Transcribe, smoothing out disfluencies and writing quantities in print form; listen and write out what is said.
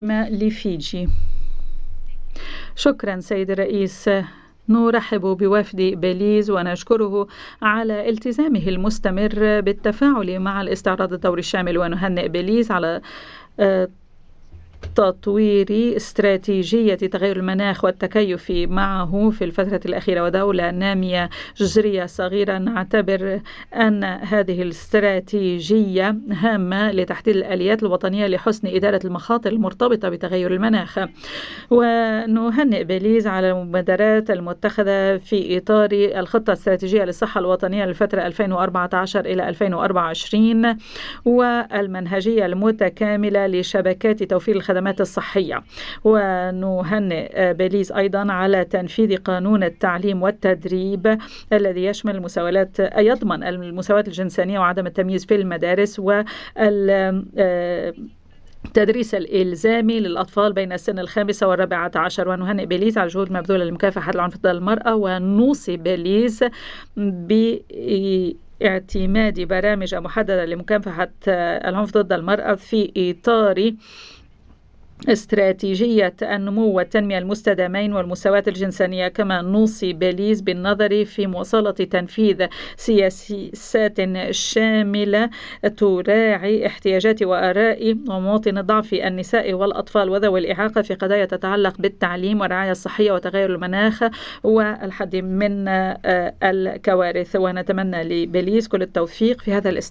لفيجي. شكرا سيد الرئيس. نرحب بوفد بيليز ونشكره على التزامه المستمر بالتفاعل مع الاستعراض الدوري الشامل، ونهنئ بيليز على تطوير استراتيجية تغير المناخ والتكيف معه في الفترة الأخيرة. ودولة نامية جزرية صغيرة، نعتبر أن هذه الاستراتيجية هامة لتحديد الآليات الوطنية لحسن إدارة المخاطر المرتبطة بتغير المناخ. ونهنئ بيليز على المبادرات المتخذة في إطار الخطة الاستراتيجية للصحة الوطنية للفترة 2014 إلى 2024 والمنهجية المتكاملة لشبكات توفير الخدمات الصحية. ونهنئ بيليز أيضا على تنفيذ قانون التعليم والتدريب الذي يشمل يضمن المساواة الجنسية وعدم التمييز في المدارس التدريس الإلزامي للأطفال بين السن 5 و14. ونهنئ بيليز على الجهود المبذولة لمكافحة العنف ضد المرأة، ونوصي بيليز باعتماد برامج محددة لمكافحة العنف ضد المرأة في إطار استراتيجية النمو والتنمية المستدامين والمساواة الجنسية. كما نوصي بيليز بالنظر في مواصلة تنفيذ سياسات شاملة تراعي احتياجات وآراء ومواطن ضعف النساء والأطفال وذوي الإعاقة في قضايا تتعلق بالتعليم والرعاية الصحية وتغير المناخ والحد من الكوارث. ونتمنى لبيليز كل التوفيق في هذا